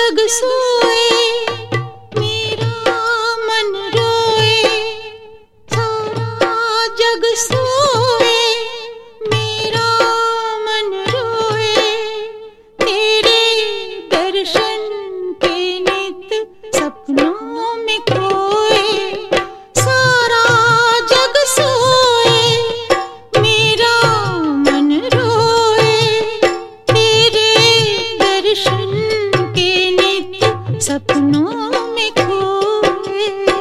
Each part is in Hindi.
जग सोए, मेरा मन रोए। सारा जग सोए, मेरा मन रोए। तेरे दर्शन के नित सपनों में खोए। सारा जग सोए, मेरा मन रोए। तेरे दर्शन के नित सपनों में खोए।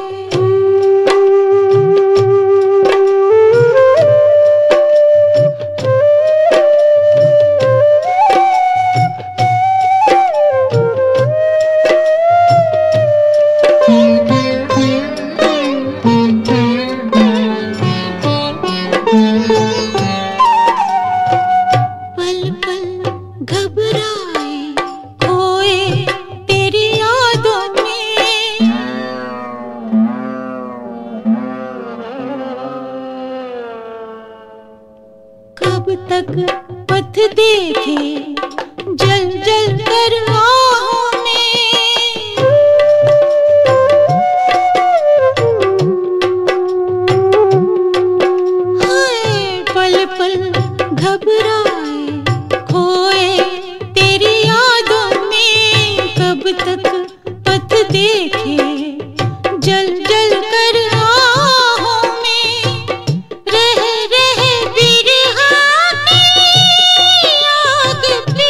पल पल घबराए खोए तेरी यादों में। कब तक पथ देखे जल जल कर आहों में। हाय पल पल घबराए खोए तेरी यादों में। कब तक पथ देखे जल जल कर आहों में। रह रह बिरहा की आग पे,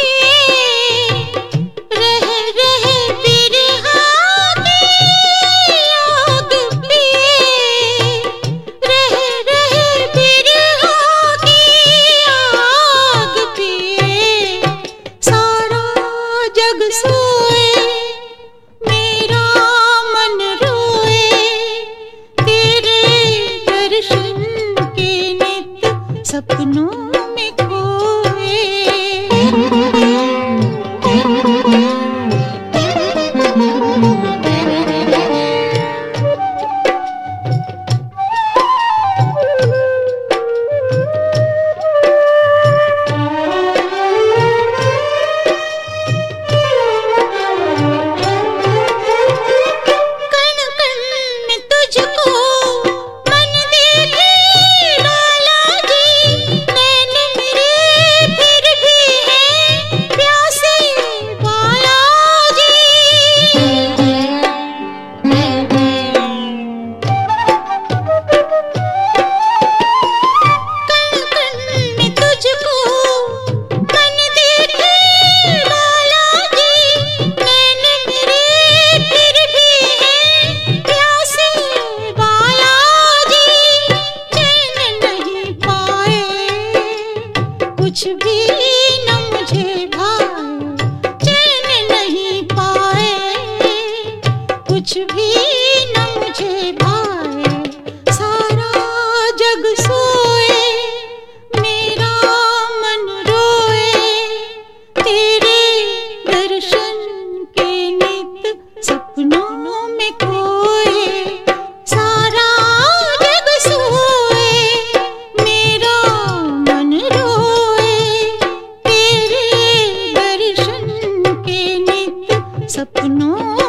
रह रह बिरहा की आग पे, रह रह बिरहा की आग पे। सारा जग सोए, मेरा मन रोए। तेरे दर्शन के नित सपनों में खोए। कण कण में तुझको मन देखे लाला जी। नैन मेरे फिर भी हैं प्यासे बाला जी। कण कण में तुझको मन देखे लाला जी। नैन मेरे फिर भी हैं प्यासे बाला जी। चैन नहीं पाए, कुछ भी न मुझे भाए। चैन नहीं पाए, कुछ भी न मुझे भाए। सारा जग सोए, मेरा मन रोए। तेरे दर्शन के नित सपनों में खोए। सारा जग सोए, मेरा मन रोए। तेरे दर्शन के नित सपनों